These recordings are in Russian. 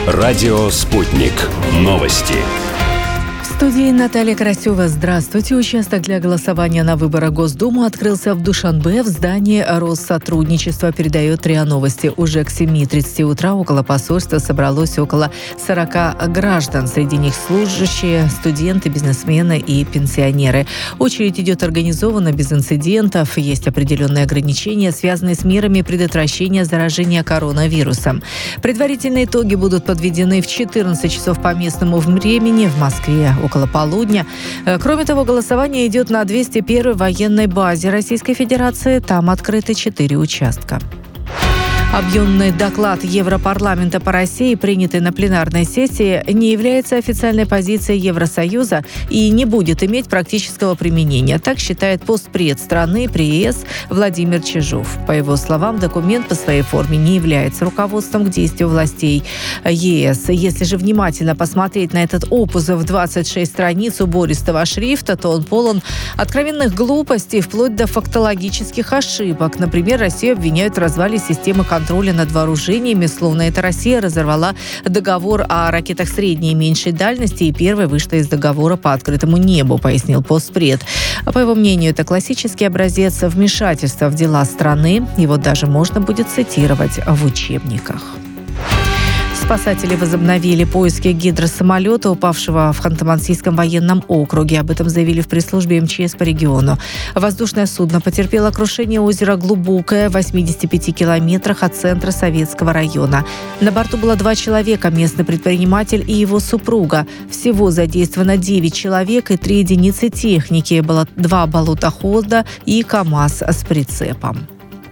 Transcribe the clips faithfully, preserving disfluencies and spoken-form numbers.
Радио «Спутник». Новости. В студии Наталья Карасева. Здравствуйте. Участок для голосования на выборах Госдуму открылся в Душанбе в здании Россотрудничества, передает РИА Новости. Уже к семи тридцати утра около посольства собралось около сорока граждан. Среди них служащие, студенты, бизнесмены и пенсионеры. Очередь идет организованно, без инцидентов. Есть определенные ограничения, связанные с мерами предотвращения заражения коронавирусом. Предварительные итоги будут подведены в четырнадцать часов по местному времени в Москве около полудня. Кроме того, голосование идет на двести первой военной базе Российской Федерации. Там открыты четыре участка. Объемный доклад Европарламента по России, принятый на пленарной сессии, не является официальной позицией Евросоюза и не будет иметь практического применения. Так считает постпред страны при ЕС Владимир Чижов. По его словам, документ по своей форме не является руководством к действию властей ЕС. Если же внимательно посмотреть на этот опус в двадцать шесть страниц убористого шрифта, то он полон откровенных глупостей, вплоть до фактологических ошибок. Например, Россию обвиняют в развале системы контроля контроля над вооружениями, словно это Россия разорвала договор о ракетах средней и меньшей дальности и первой вышла из договора по открытому небу, пояснил постпред. По его мнению, это классический образец вмешательства в дела страны. Его даже можно будет цитировать в учебниках. Спасатели возобновили поиски гидросамолета, упавшего в Ханты-Мансийском военном округе. Об этом заявили в пресс-службе МЧС по региону. Воздушное судно потерпело крушение озера Глубокое в восьмидесяти пяти километрах от центра Советского района. На борту было два человека, местный предприниматель и его супруга. Всего задействовано девять человек и три единицы техники. Было два болотохода и КАМАЗ с прицепом.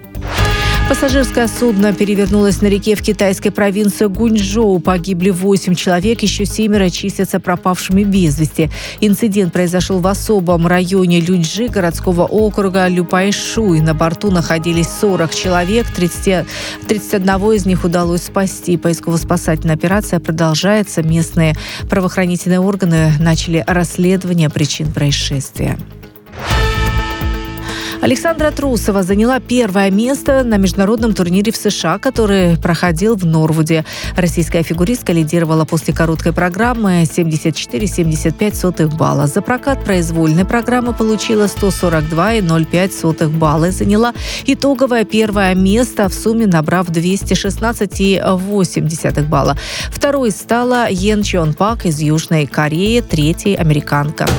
Пассажирское судно перевернулось на реке в китайской провинции Гуньчжоу. Погибли восемь человек, еще семеро числятся пропавшими без вести. Инцидент произошел в особом районе Люйчжи городского округа Люпайшуй. На борту находились сорок человек, тридцать, тридцать одного из них удалось спасти. Поисково-спасательная операция продолжается. Местные правоохранительные органы начали расследование причин происшествия. Александра Трусова заняла первое место на международном турнире в США, который проходил в Норвуде. Российская фигуристка лидировала после короткой программы семьдесят четыре целых семьдесят пять сотых балла. За прокат произвольной программы получила сто сорок два целых ноль пять сотых балла и заняла итоговое первое место, в сумме набрав двести шестнадцать целых восемь десятых балла. Второй стала Йен Чон Пак из Южной Кореи, третьей американка